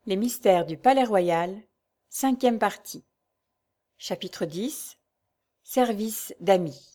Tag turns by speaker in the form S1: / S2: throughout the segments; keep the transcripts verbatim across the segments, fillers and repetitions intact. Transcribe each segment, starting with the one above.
S1: Les mystères du Palais-Royal, cinquième partie. Chapitre dix. Service d'amis.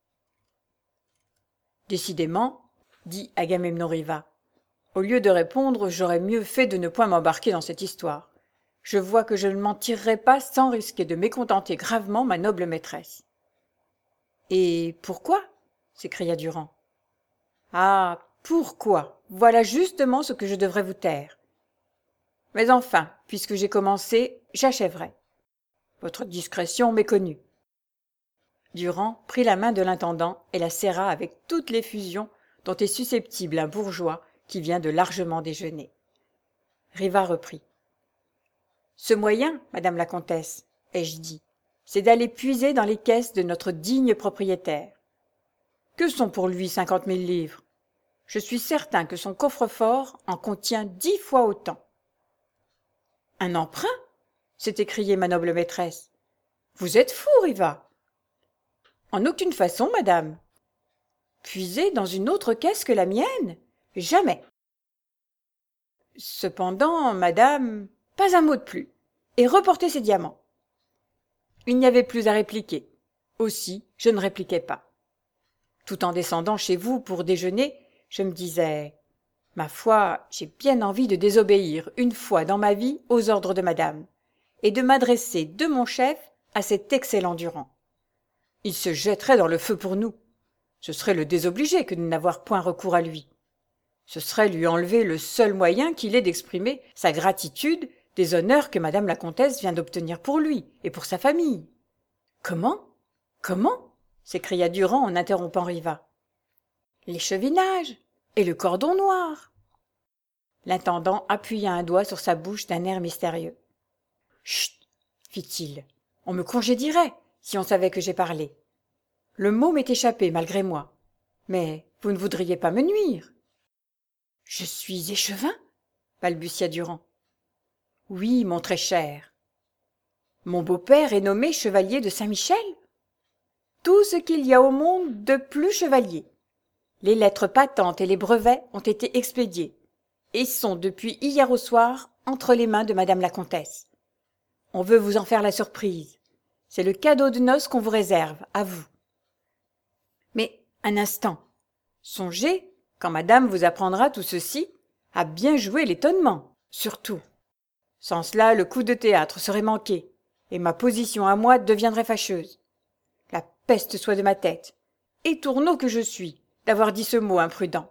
S1: Décidément, dit Agamemnon Riva, au lieu de répondre, j'aurais mieux fait de ne point m'embarquer dans cette histoire. Je vois que je ne m'en tirerai pas sans risquer de mécontenter gravement ma noble maîtresse. Et pourquoi? S'écria Durand. Ah, pourquoi? Voilà justement ce que je devrais vous taire. Mais enfin, puisque j'ai commencé, j'achèverai. Votre discrétion m'est connue. Durand prit la main de l'intendant et la serra avec toute l'effusion dont est susceptible un bourgeois qui vient de largement déjeuner. Riva reprit. « Ce moyen, madame la comtesse, ai-je dit, c'est d'aller puiser dans les caisses de notre digne propriétaire. Que sont pour lui cinquante mille livres? Je suis certain que son coffre-fort en contient dix fois autant. » « Un emprunt ?» s'est écriée ma noble maîtresse. « Vous êtes fou, Riva !»« En aucune façon, madame. »« Puiser dans une autre caisse que la mienne? Jamais. »« Cependant, madame, pas un mot de plus, et reportez ces diamants. » Il n'y avait plus à répliquer. Aussi, je ne répliquais pas. Tout en descendant chez vous pour déjeuner, je me disais... Ma foi, j'ai bien envie de désobéir une fois dans ma vie aux ordres de madame, et de m'adresser de mon chef à cet excellent Durand. Il se jetterait dans le feu pour nous. Ce serait le désobliger que de n'avoir point recours à lui. Ce serait lui enlever le seul moyen qu'il ait d'exprimer sa gratitude des honneurs que madame la comtesse vient d'obtenir pour lui et pour sa famille. « Comment? Comment ?» s'écria Durand en interrompant Riva. « L'échevinage et le cordon noir. » L'intendant appuya un doigt sur sa bouche d'un air mystérieux. « Chut !» fit-il. « On me congédierait si on savait que j'ai parlé. Le mot m'est échappé malgré moi. Mais vous ne voudriez pas me nuire. »« Je suis échevin ?» balbutia Durand. « Oui, mon très cher. »« Mon beau-père est nommé chevalier de Saint-Michel ? Tout ce qu'il y a au monde de plus chevalier. Les lettres patentes et les brevets ont été expédiés et sont depuis hier au soir entre les mains de madame la comtesse. On veut vous en faire la surprise. C'est le cadeau de noces qu'on vous réserve, à vous. Mais un instant, songez, quand madame vous apprendra tout ceci, à bien jouer l'étonnement, surtout. Sans cela, le coup de théâtre serait manqué, et ma position à moi deviendrait fâcheuse. La peste soit de ma tête, étourneau que je suis, d'avoir dit ce mot imprudent.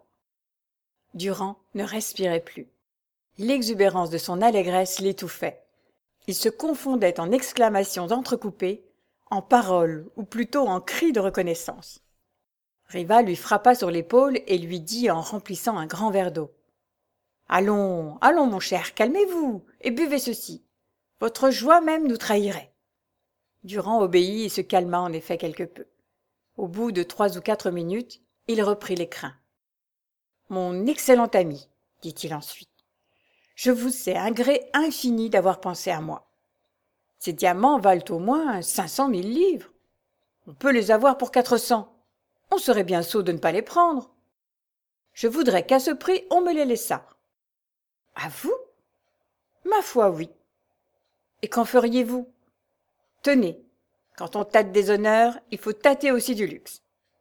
S1: Durand ne respirait plus. L'exubérance de son allégresse l'étouffait. Il se confondait en exclamations entrecoupées, en paroles ou plutôt en cris de reconnaissance. Riva lui frappa sur l'épaule et lui dit en remplissant un grand verre d'eau. « Allons, allons, mon cher, calmez-vous et buvez ceci. Votre joie même nous trahirait. » Durand obéit et se calma en effet quelque peu. Au bout de trois ou quatre minutes, il reprit l'écrin. « Mon excellent ami, dit-il ensuite, je vous sais un gré infini d'avoir pensé à moi. Ces diamants valent au moins cinq cent mille livres. On peut les avoir pour quatre cents. On serait bien sot de ne pas les prendre. Je voudrais qu'à ce prix on me les laissât. »« À vous ? » ?»« Ma foi, oui. Et qu'en feriez-vous ? Tenez, quand on tâte des honneurs, il faut tâter aussi du luxe. » »«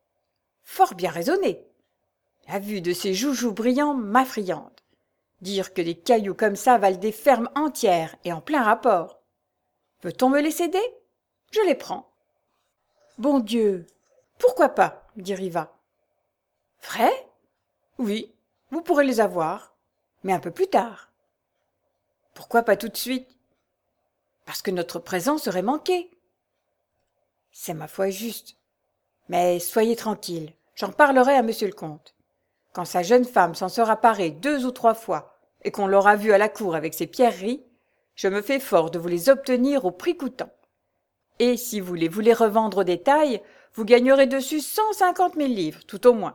S1: Fort bien raisonné. La vue de ces joujoux brillants m'affriande. Dire que des cailloux comme ça valent des fermes entières et en plein rapport. Veut-on me les céder? Je les prends. »« Bon Dieu, pourquoi pas ?» dit Riva. « Vrai? Oui, vous pourrez les avoir, mais un peu plus tard. »« Pourquoi pas tout de suite? » ?»« Parce que notre présent serait manqué. »« C'est ma foi juste. Mais soyez tranquille, j'en parlerai à monsieur le comte. Quand sa jeune femme s'en sera parée deux ou trois fois et qu'on l'aura vue à la cour avec ses pierreries, je me fais fort de vous les obtenir au prix coûtant. Et si vous voulez vous les revendre au détail, vous gagnerez dessus cent cinquante mille livres, tout au moins. »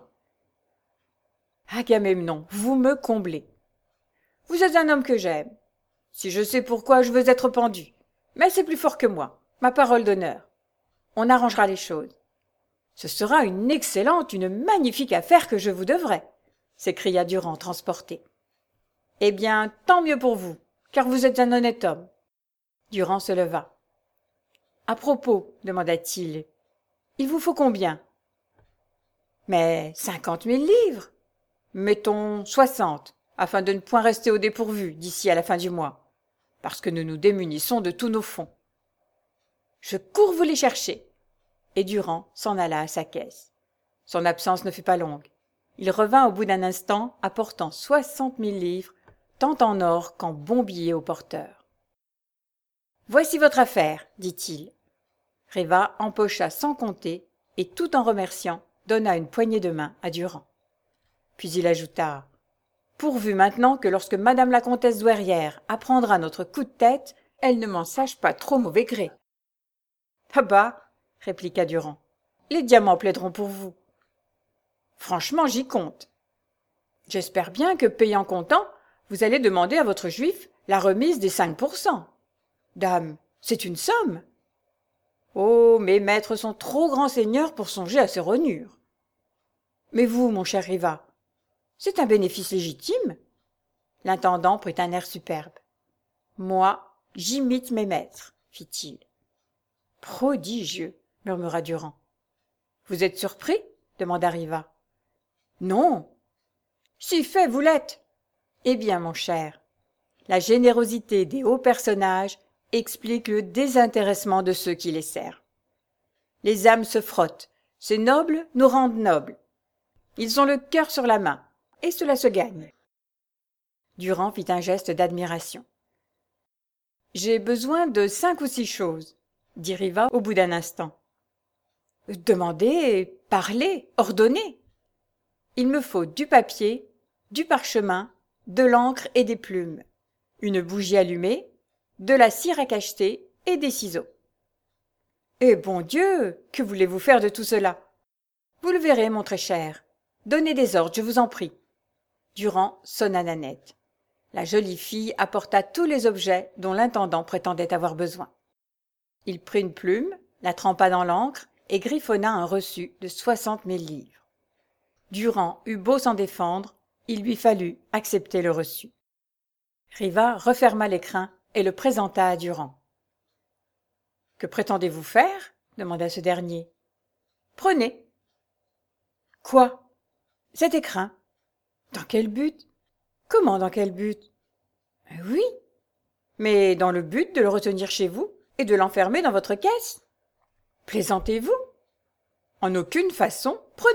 S1: Agamemnon, vous me comblez. Vous êtes un homme que j'aime. Si je sais pourquoi, je veux être pendu. Mais c'est plus fort que moi, ma parole d'honneur. On arrangera les choses. Ce sera une excellente, une magnifique affaire que je vous devrai, s'écria Durand transporté. Eh bien, tant mieux pour vous, car vous êtes un honnête homme. » Durand se leva. « À propos, demanda-t-il, il vous faut combien ? » ?»« Mais cinquante mille livres. Mettons soixante, afin de ne point rester au dépourvu d'ici à la fin du mois, parce que nous nous démunissons de tous nos fonds. »« Je cours vous les chercher. » Et Durand s'en alla à sa caisse. Son absence ne fut pas longue. Il revint au bout d'un instant, apportant soixante mille livres, tant en or qu'en bons billets au porteur. « Voici votre affaire, dit-il. » Riva empocha sans compter et, tout en remerciant, donna une poignée de main à Durand. Puis il ajouta : « Pourvu maintenant que lorsque madame la comtesse douairière apprendra notre coup de tête, elle ne m'en sache pas trop mauvais gré. »« Ah bah !» répliqua Durand. « Les diamants plaideront pour vous. »« Franchement, j'y compte. J'espère bien que, payant comptant, vous allez demander à votre juif la remise des cinq pour cent. Dame, c'est une somme. Oh, mes maîtres sont trop grands seigneurs pour songer à ces rognures. Mais vous, mon cher Riva, c'est un bénéfice légitime. » L'intendant prit un air superbe. « Moi, j'imite mes maîtres, fit-il. »« Prodigieux, murmura Durand. »« Vous êtes surpris ? demanda Riva. »« Non. »« Si fait, vous l'êtes. » »« Eh bien, mon cher, la générosité des hauts personnages explique le désintéressement de ceux qui les servent. Les âmes se frottent, ces nobles nous rendent nobles. Ils ont le cœur sur la main, et cela se gagne. » Durand fit un geste d'admiration. « J'ai besoin de cinq ou six choses, » dit Riva au bout d'un instant. « Demandez, parlez, ordonnez. Il me faut du papier, du parchemin, de l'encre et des plumes, une bougie allumée, de la cire à cacheter et des ciseaux. »« Eh bon Dieu, que voulez-vous faire de tout cela ? Vous le verrez, mon très cher. Donnez des ordres, je vous en prie. » Durand sonna Nanette. La jolie fille apporta tous les objets dont l'intendant prétendait avoir besoin. Il prit une plume, la trempa dans l'encre et griffonna un reçu de soixante mille livres. Durand eut beau s'en défendre, il lui fallut accepter le reçu. Riva referma l'écrin et le présenta à Durand. « Que prétendez-vous faire ? » demanda ce dernier. « Prenez. »« Quoi ? Cet écrin ? Dans quel but ? Comment dans quel but ? » ?»« Oui, mais dans le but de le retenir chez vous et de l'enfermer dans votre caisse. Plaisantez-vous ? En aucune façon, prenez. »«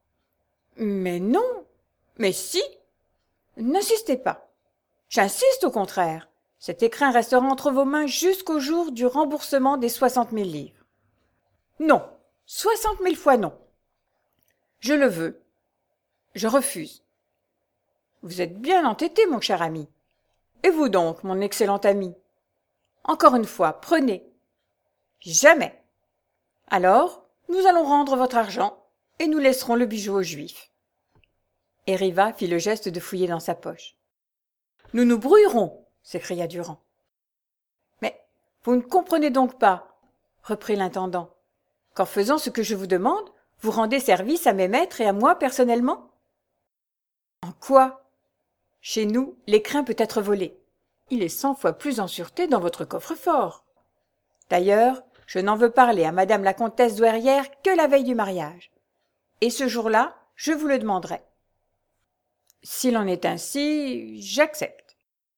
S1: Mais non, mais si. N'insistez pas. J'insiste au contraire. Cet écrin restera entre vos mains jusqu'au jour du remboursement des soixante mille livres. »« Non, soixante mille fois non. Je le veux. Je refuse. » »« Vous êtes bien entêté, mon cher ami. Et vous donc, mon excellent ami ? Encore une fois, prenez. »« Jamais. Alors, nous allons rendre votre argent et nous laisserons le bijou aux Juifs. » Et Riva fit le geste de fouiller dans sa poche. « Nous nous brouillerons !» s'écria Durand. « Mais vous ne comprenez donc pas, reprit l'intendant, qu'en faisant ce que je vous demande, vous rendez service à mes maîtres et à moi personnellement ? » ?»« En quoi ? Chez nous, l'écrin peut être volé. Il est cent fois plus en sûreté dans votre coffre-fort. D'ailleurs, je n'en veux parler à madame la comtesse douairière que la veille du mariage. Et ce jour-là, je vous le demanderai. S'il en est ainsi, j'accepte.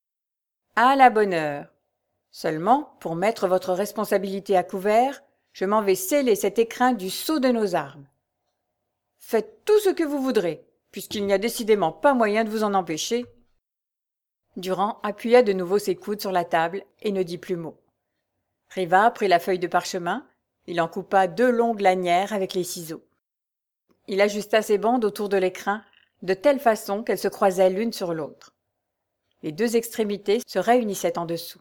S1: À la bonne heure. Seulement, pour mettre votre responsabilité à couvert, je m'en vais sceller cet écrin du sceau de nos armes. Faites tout ce que vous voudrez, puisqu'il n'y a décidément pas moyen de vous en empêcher. » Durand appuya de nouveau ses coudes sur la table et ne dit plus mot. Riva prit la feuille de parchemin, il en coupa deux longues lanières avec les ciseaux. Il ajusta ses bandes autour de l'écrin, de telle façon qu'elles se croisaient l'une sur l'autre. Les deux extrémités se réunissaient en dessous.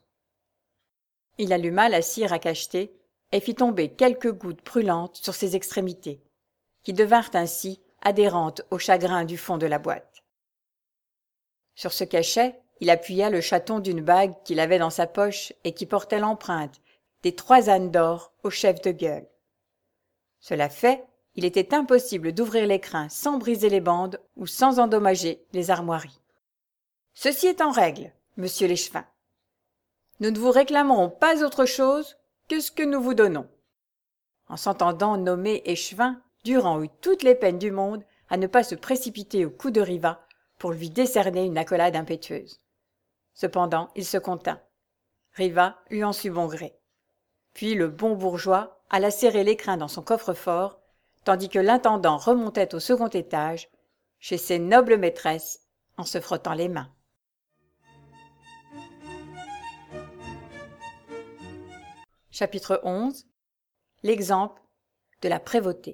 S1: Il alluma la cire à cacheter et fit tomber quelques gouttes brûlantes sur ces extrémités, qui devinrent ainsi adhérentes au chagrin du fond de la boîte. Sur ce cachet, il appuya le chaton d'une bague qu'il avait dans sa poche et qui portait l'empreinte des trois ânes d'or au chef de gueule. Cela fait, il était impossible d'ouvrir l'écrin sans briser les bandes ou sans endommager les armoiries. « Ceci est en règle, monsieur l'échevin. Nous ne vous réclamerons pas autre chose que ce que nous vous donnons. » En s'entendant nommer échevin, Durand eut toutes les peines du monde à ne pas se précipiter au cou de Riva pour lui décerner une accolade impétueuse. Cependant, il se contint. Riva lui en sut bon gré. Puis le bon bourgeois alla serrer l'écrin dans son coffre-fort, tandis que l'intendant remontait au second étage, chez ses nobles maîtresses, en se frottant les mains. Chapitre onze. L'exemple de la prévôté.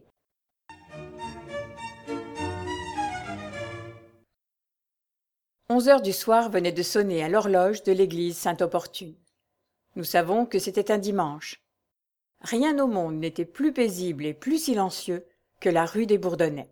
S1: Onze heures du soir venaient de sonner à l'horloge de l'église Sainte-Opportune. Nous savons que c'était un dimanche. Rien au monde n'était plus paisible et plus silencieux que la rue des Bourdonnais.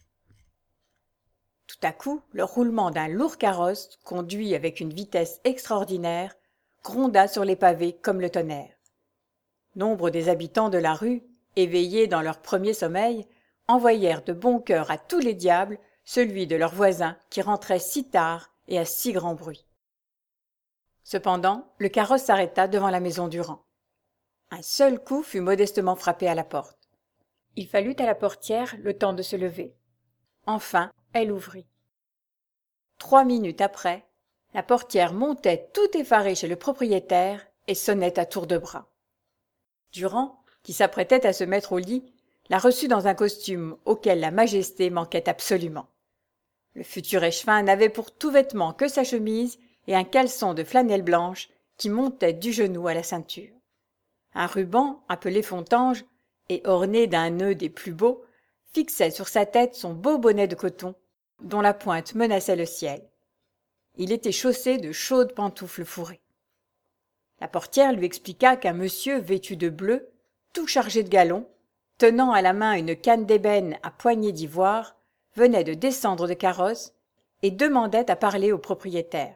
S1: Tout à coup, le roulement d'un lourd carrosse, conduit avec une vitesse extraordinaire, gronda sur les pavés comme le tonnerre. Nombre des habitants de la rue, éveillés dans leur premier sommeil, envoyèrent de bon cœur à tous les diables celui de leurs voisins qui rentrait si tard et à si grand bruit. Cependant, le carrosse s'arrêta devant la maison Durand. Un seul coup fut modestement frappé à la porte. Il fallut à la portière le temps de se lever. Enfin, elle ouvrit. Trois minutes après, la portière montait tout effarée chez le propriétaire et sonnait à tour de bras. Durand, qui s'apprêtait à se mettre au lit, la reçut dans un costume auquel la majesté manquait absolument. Le futur échevin n'avait pour tout vêtement que sa chemise et un caleçon de flanelle blanche qui montait du genou à la ceinture. Un ruban, appelé fontange, et orné d'un nœud des plus beaux, fixait sur sa tête son beau bonnet de coton, dont la pointe menaçait le ciel. Il était chaussé de chaudes pantoufles fourrées. La portière lui expliqua qu'un monsieur vêtu de bleu, tout chargé de galons, tenant à la main une canne d'ébène à poignée d'ivoire, venait de descendre de carrosse et demandait à parler au propriétaire.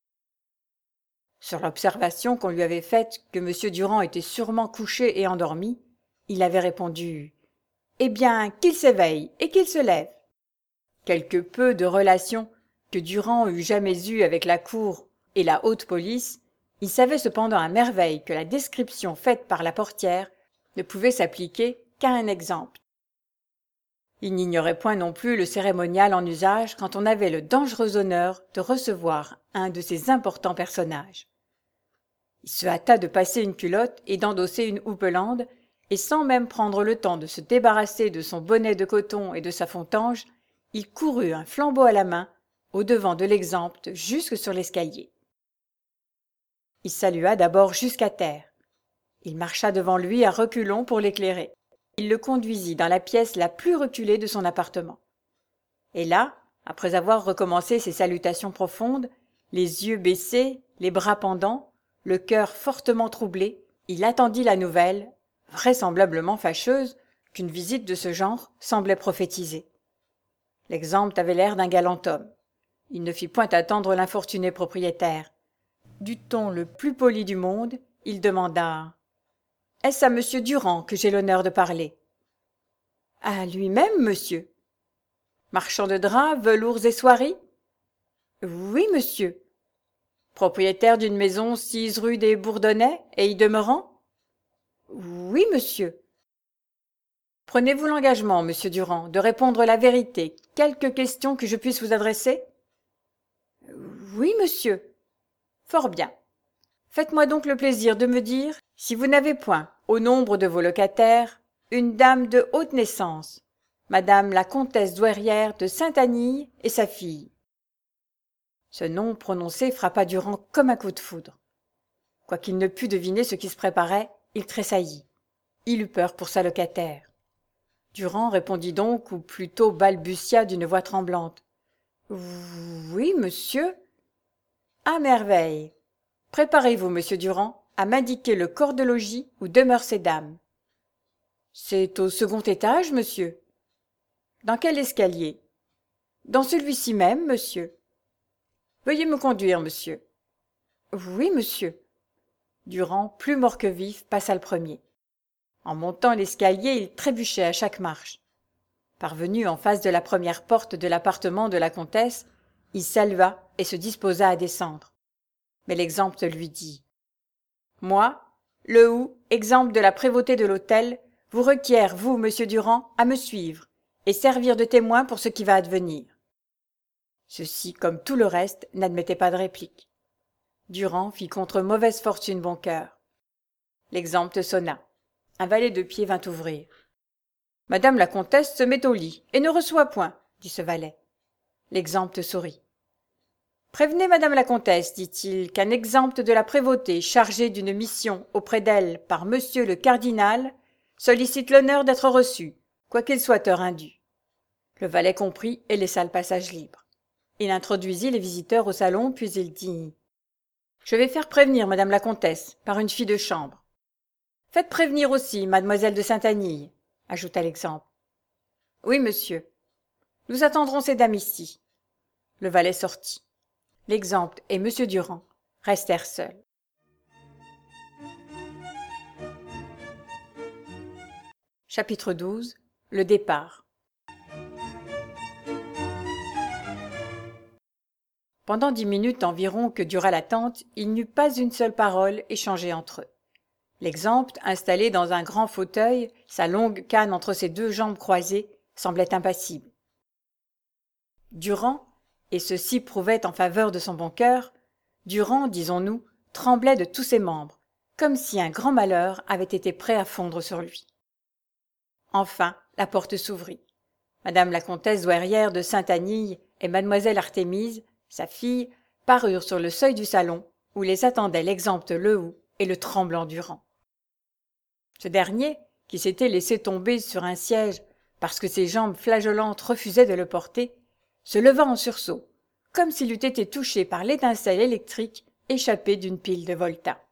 S1: Sur l'observation qu'on lui avait faite que M. Durand était sûrement couché et endormi, il avait répondu « Eh bien, qu'il s'éveille et qu'il se lève !» Quelque peu de relations que Durand eût jamais eues avec la cour et la haute police, il savait cependant à merveille que la description faite par la portière ne pouvait s'appliquer qu'à un exemple. Il n'ignorait point non plus le cérémonial en usage quand on avait le dangereux honneur de recevoir un de ces importants personnages. Il se hâta de passer une culotte et d'endosser une houppelande, et sans même prendre le temps de se débarrasser de son bonnet de coton et de sa fontange, il courut un flambeau à la main, au-devant de l'exempt jusque sur l'escalier. Il salua d'abord jusqu'à terre. Il marcha devant lui à reculons pour l'éclairer. Il le conduisit dans la pièce la plus reculée de son appartement. Et là, après avoir recommencé ses salutations profondes, les yeux baissés, les bras pendants, le cœur fortement troublé, il attendit la nouvelle, vraisemblablement fâcheuse, qu'une visite de ce genre semblait prophétiser. L'exempt avait l'air d'un galant homme. Il ne fit point attendre l'infortuné propriétaire. Du ton le plus poli du monde, il demanda « Est-ce à monsieur Durand que j'ai l'honneur de parler ?»« À lui-même, monsieur. »« Marchand de draps, velours et soieries ?»« Oui, monsieur. »« Propriétaire d'une maison six rue des Bourdonnais et y demeurant ?»« Oui, monsieur. »« Prenez-vous l'engagement, monsieur Durand, de répondre la vérité, quelques questions que je puisse vous adresser ?»« Oui, monsieur. » « Fort bien. Faites-moi donc le plaisir de me dire si vous n'avez point, au nombre de vos locataires, une dame de haute naissance, madame la comtesse douairière de Saint-Anille et sa fille. » Ce nom prononcé frappa Durand comme un coup de foudre. Quoiqu'il ne pût deviner ce qui se préparait, il tressaillit. Il eut peur pour sa locataire. Durand répondit donc, ou plutôt balbutia d'une voix tremblante. « Oui, monsieur. » « À merveille. Préparez-vous, monsieur Durand, à m'indiquer le corps de logis où demeurent ces dames. »« C'est au second étage, monsieur. »« Dans quel escalier ?»« Dans celui-ci même, monsieur. »« Veuillez me conduire, monsieur. »« Oui, monsieur. » Durand, plus mort que vif, passa le premier. En montant l'escalier, il trébuchait à chaque marche. Parvenu en face de la première porte de l'appartement de la comtesse, il salua et se disposa à descendre. Mais l'exempt lui dit Moi, le Hou, exemple de la prévôté de l'hôtel, vous requiert, vous, monsieur Durand, à me suivre, et servir de témoin pour ce qui va advenir. Ceci, comme tout le reste, n'admettait pas de réplique. Durand fit contre mauvaise fortune bon cœur. L'exempt sonna. Un valet de pied vint ouvrir. « Madame la comtesse se met au lit, et ne reçoit point, » dit ce valet. L'exempt sourit. « Prévenez madame la comtesse, dit-il, qu'un exempt de la prévôté chargé d'une mission auprès d'elle par monsieur le cardinal sollicite l'honneur d'être reçu, quoiqu'il soit heure indue. » Le valet comprit et laissa le passage libre. Il introduisit les visiteurs au salon, puis il dit « Je vais faire prévenir madame la comtesse par une fille de chambre. »« Faites prévenir aussi mademoiselle de Saint-Anille, » ajouta l'exempt. « Oui, monsieur. Nous attendrons ces dames ici. » Le valet sortit. L'exempt et monsieur Durand restèrent seuls. Chapitre douze. Le départ. Pendant dix minutes environ que dura l'attente, il n'y eut pas une seule parole échangée entre eux. L'exempt, installé dans un grand fauteuil, sa longue canne entre ses deux jambes croisées, semblait impassible. Durand, et ceci prouvait en faveur de son bon cœur, Durand, disons-nous, tremblait de tous ses membres, comme si un grand malheur avait été prêt à fondre sur lui. Enfin, la porte s'ouvrit. Madame la comtesse douairière de Saint-Anille et mademoiselle Artémise, sa fille, parurent sur le seuil du salon, où les attendaient l'exempt Le Hou et le tremblant Durand. Ce dernier, qui s'était laissé tomber sur un siège parce que ses jambes flageolantes refusaient de le porter, se leva en sursaut, comme s'il eût été touché par l'étincelle électrique échappée d'une pile de Volta.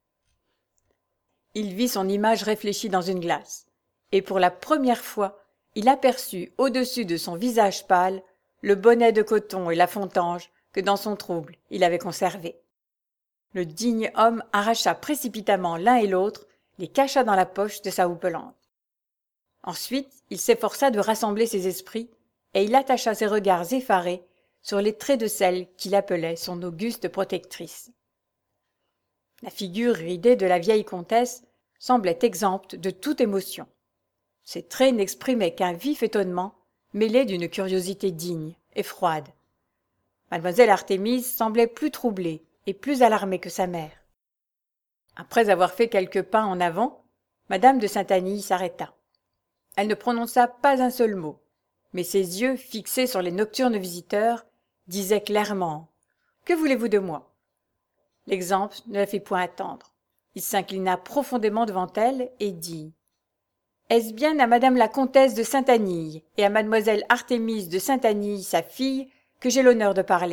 S1: Il vit son image réfléchie dans une glace, et pour la première fois, il aperçut au-dessus de son visage pâle le bonnet de coton et la fontange que dans son trouble il avait conservés. Le digne homme arracha précipitamment l'un et l'autre, les cacha dans la poche de sa houppelande. Ensuite, il s'efforça de rassembler ses esprits, et il attacha ses regards effarés sur les traits de celle qu'il appelait son auguste protectrice. La figure ridée de la vieille comtesse semblait exempte de toute émotion. Ses traits n'exprimaient qu'un vif étonnement, mêlé d'une curiosité digne et froide. Mademoiselle Artémise semblait plus troublée et plus alarmée que sa mère. Après avoir fait quelques pas en avant, madame de Saint-Anille s'arrêta. Elle ne prononça pas un seul mot, mais ses yeux, fixés sur les nocturnes visiteurs, disaient clairement « Que voulez-vous de moi ?» L'exempt ne la fit point attendre. Il s'inclina profondément devant elle et dit « Est-ce bien à madame la comtesse de Saint-Anille et à mademoiselle Artémise de Saint-Anille, sa fille, que j'ai l'honneur de parler ?»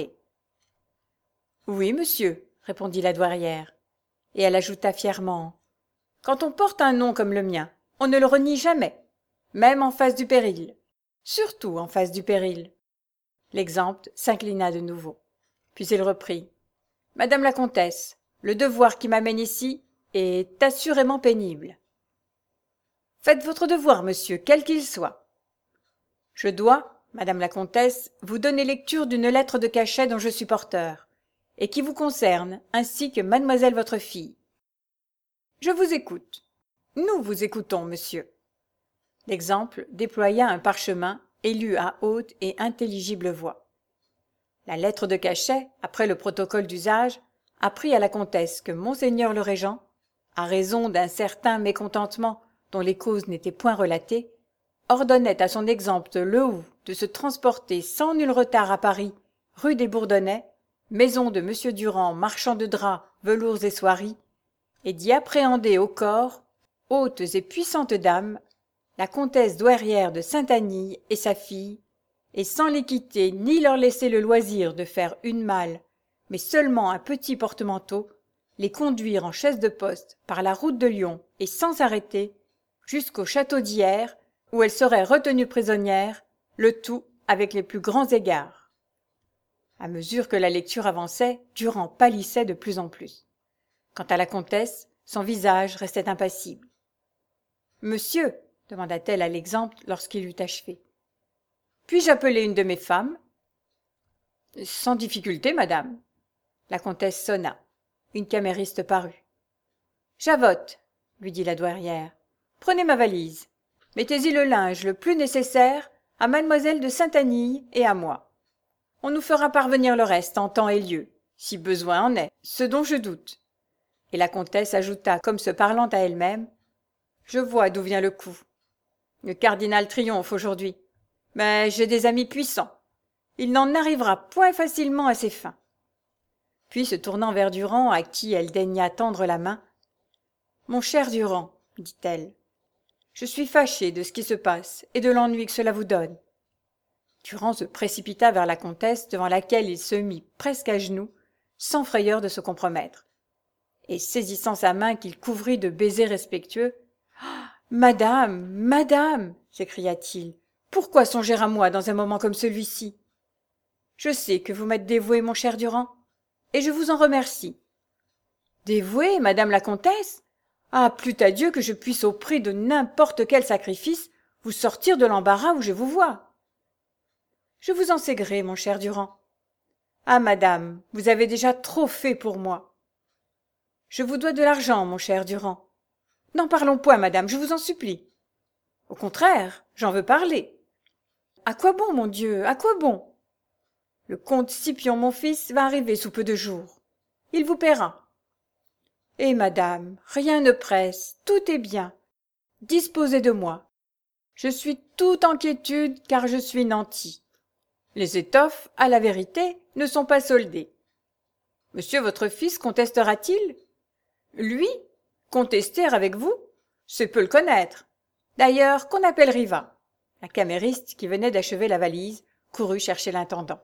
S1: « Oui, monsieur, » répondit la douairière, et elle ajouta fièrement « Quand on porte un nom comme le mien, on ne le renie jamais, même en face du péril, surtout en face du péril. » L'exempt s'inclina de nouveau, puis il reprit « Madame la comtesse, le devoir qui m'amène ici est assurément pénible. » « Faites votre devoir, monsieur, quel qu'il soit. »« Je dois, madame la comtesse, vous donner lecture d'une lettre de cachet dont je suis porteur, et qui vous concerne, ainsi que mademoiselle votre fille. »« Je vous écoute. Nous vous écoutons, monsieur. » L'exempt déploya un parchemin et lut à haute et intelligible voix. La lettre de cachet, après le protocole d'usage, apprit à la comtesse que monseigneur le régent, à raison d'un certain mécontentement dont les causes n'étaient point relatées, ordonnait à son exempt Le Hou de se transporter sans nul retard à Paris, rue des Bourdonnais, maison de monsieur Durand, marchand de draps, velours et soieries, et d'y appréhender au corps, hautes et puissantes dames, la comtesse douairière de Saint-Anille et sa fille, et sans les quitter ni leur laisser le loisir de faire une malle, mais seulement un petit porte-manteau, les conduire en chaise de poste par la route de Lyon et sans s'arrêter, jusqu'au château d'Hyères, où elle serait retenue prisonnière, le tout avec les plus grands égards. À mesure que la lecture avançait, Durand pâlissait de plus en plus. Quant à la comtesse, son visage restait impassible. « Monsieur, » demanda-t-elle à l'exempt lorsqu'il eut achevé, « puis-je appeler une de mes femmes ?»« Sans difficulté, madame. » La comtesse sonna. Une camériste parut. Javotte, lui dit la douairière, prenez ma valise. Mettez-y le linge le plus nécessaire à mademoiselle de Saint-Anille et à moi. On nous fera parvenir le reste en temps et lieu, si besoin en est, ce dont je doute. Et la comtesse ajouta, comme se parlant à elle-même, « Je vois d'où vient le coup. Le cardinal triomphe aujourd'hui, mais j'ai des amis puissants. Il n'en arrivera point facilement à ses fins. » Puis, se tournant vers Durand, à qui elle daigna tendre la main, « Mon cher Durand, dit-elle, je suis fâchée de ce qui se passe et de l'ennui que cela vous donne. » Durand se précipita vers la comtesse, devant laquelle il se mit presque à genoux, sans frayeur de se compromettre. Et saisissant sa main qu'il couvrit de baisers respectueux, ah, « Madame, madame, s'écria-t-il, pourquoi songer à moi dans un moment comme celui-ci? Je sais que vous m'êtes dévoué, mon cher Durand, et je vous en remercie. » « Dévouée, madame la comtesse? Ah, plût à Dieu que je puisse au prix de n'importe quel sacrifice vous sortir de l'embarras où je vous vois. »« Je vous en sais gré, mon cher Durand. Ah, madame, vous avez déjà trop fait pour moi. Je vous dois de l'argent, mon cher Durand. N'en parlons point, madame, je vous en supplie. Au contraire, j'en veux parler. À quoi bon, mon Dieu, à quoi bon? Le comte Scipion, mon fils, va arriver sous peu de jours. Il vous paiera. Et madame, rien ne presse, tout est bien. Disposez de moi. Je suis tout en quiétude, car je suis nanti. Les étoffes, à la vérité, ne sont pas soldées. Monsieur votre fils contestera-t-il? Lui? Contester avec vous? C'est peu le connaître. D'ailleurs, qu'on appelle Riva. » La camériste, qui venait d'achever la valise, courut chercher l'intendant.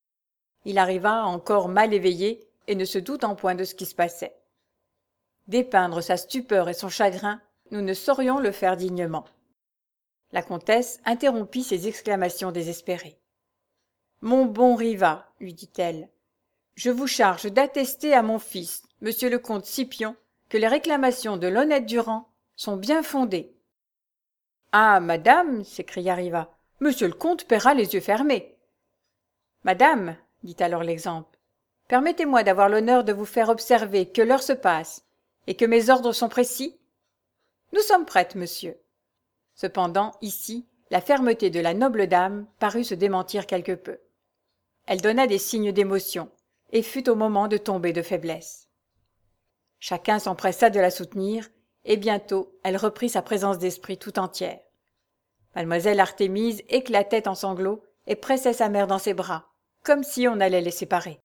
S1: Il arriva encore mal éveillé et ne se doutant point de ce qui se passait. Dépeindre sa stupeur et son chagrin, nous ne saurions le faire dignement. La comtesse interrompit ses exclamations désespérées. « Mon bon Riva, lui dit-elle, je vous charge d'attester à mon fils, monsieur le comte Scipion, que les réclamations de l'honnête Durand sont bien fondées. »« Ah, madame, s'écria Riva, monsieur le comte paiera les yeux fermés. »« Madame, dit alors l'exemple, permettez-moi d'avoir l'honneur de vous faire observer que l'heure se passe et que mes ordres sont précis. Nous sommes prêtes, monsieur. » Cependant, ici, la fermeté de la noble dame parut se démentir quelque peu. Elle donna des signes d'émotion et fut au moment de tomber de faiblesse. Chacun s'empressa de la soutenir, et bientôt elle reprit sa présence d'esprit tout entière. Mademoiselle Artémise éclatait en sanglots et pressait sa mère dans ses bras, comme si on allait les séparer.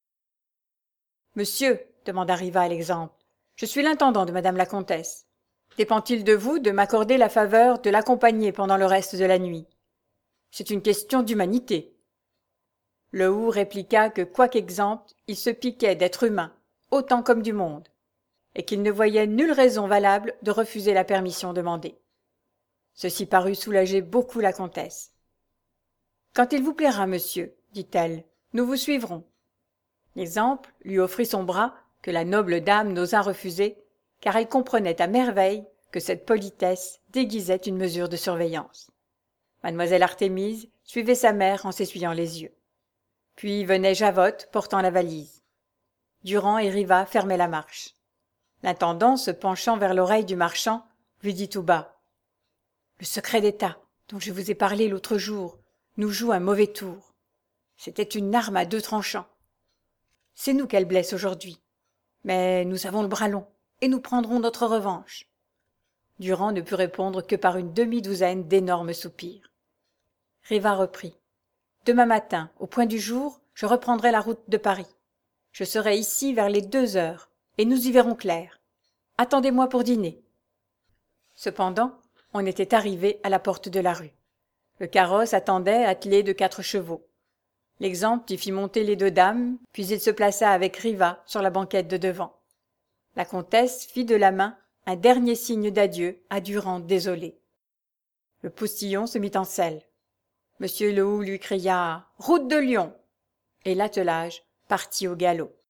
S1: « Monsieur, demanda Riva à l'exemple, je suis l'intendant de madame la comtesse. Dépend-il de vous de m'accorder la faveur de l'accompagner pendant le reste de la nuit? C'est une question d'humanité. » Le houx répliqua que, quoiqu'exempt, il se piquait d'être humain, autant comme du monde, et qu'il ne voyait nulle raison valable de refuser la permission demandée. Ceci parut soulager beaucoup la comtesse. « Quand il vous plaira, monsieur, dit-elle, nous vous suivrons. » L'exemple lui offrit son bras, que la noble dame n'osa refuser, car elle comprenait à merveille que cette politesse déguisait une mesure de surveillance. Mademoiselle Artémise suivait sa mère en s'essuyant les yeux. Puis venait Javotte portant la valise. Durand et Riva fermaient la marche. L'intendant, se penchant vers l'oreille du marchand, lui dit tout bas. « Le secret d'État, dont je vous ai parlé l'autre jour, nous joue un mauvais tour. C'était une arme à deux tranchants. C'est nous qu'elle blesse aujourd'hui. Mais nous avons le bras long, et nous prendrons notre revanche. » Durand ne put répondre que par une demi-douzaine d'énormes soupirs. Riva reprit. « Demain matin, au point du jour, je reprendrai la route de Paris. Je serai ici vers les deux heures, et nous y verrons clair. Attendez-moi pour dîner. » Cependant, on était arrivé à la porte de la rue. Le carrosse attendait attelé de quatre chevaux. L'exempt y fit monter les deux dames, puis il se plaça avec Riva sur la banquette de devant. La comtesse fit de la main un dernier signe d'adieu à Durand désolé. Le postillon se mit en selle. Monsieur le Houx lui cria « Route de Lyon !» et l'attelage partit au galop.